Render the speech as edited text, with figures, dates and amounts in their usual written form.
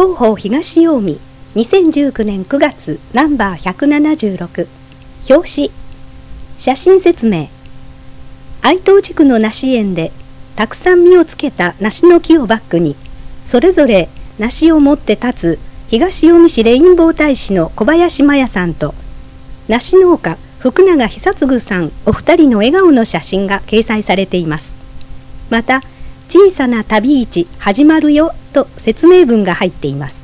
広報東近江2019年9月ナンバー176表紙写真説明。愛東地区の梨園でたくさん実をつけた梨の木をバックにそれぞれ梨を持って立つ東近江市レインボー大使の小林麻也さんと梨農家福永久嗣さんお二人の笑顔の写真が掲載されています。また小さな旅市始まるよと説明文が入っています。